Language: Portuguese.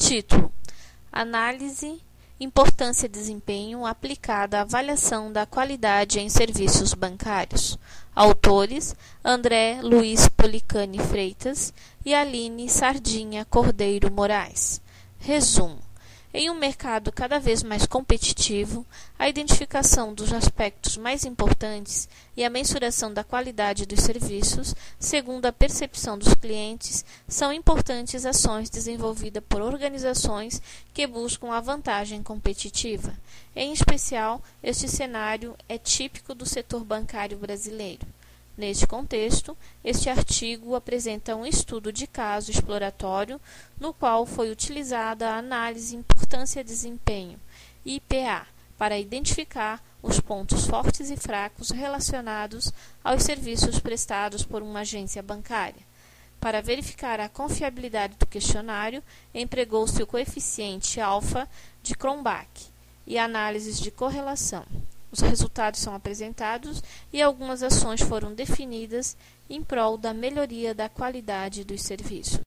Título: Análise, importância e desempenho aplicada à avaliação da qualidade em serviços bancários. Autores: André Luiz Policani Freitas e Aline Sardinha Cordeiro Moraes. Resumo: em um mercado cada vez mais competitivo, a identificação dos aspectos mais importantes e a mensuração da qualidade dos serviços, segundo a percepção dos clientes, são importantes ações desenvolvidas por organizações que buscam a vantagem competitiva. Em especial, este cenário é típico do setor bancário brasileiro. Neste contexto, este artigo apresenta um estudo de caso exploratório, no qual foi utilizada a análise Importância e Desempenho, IPA, para identificar os pontos fortes e fracos relacionados aos serviços prestados por uma agência bancária. Para verificar a confiabilidade do questionário, empregou-se o coeficiente alfa de Cronbach e análises de correlação. Os resultados são apresentados e algumas ações foram definidas em prol da melhoria da qualidade dos serviços.